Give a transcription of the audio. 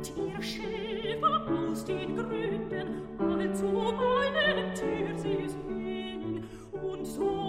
und ihr Schäfer aus den Gründen, all zu meinen Tür sie sehen, und so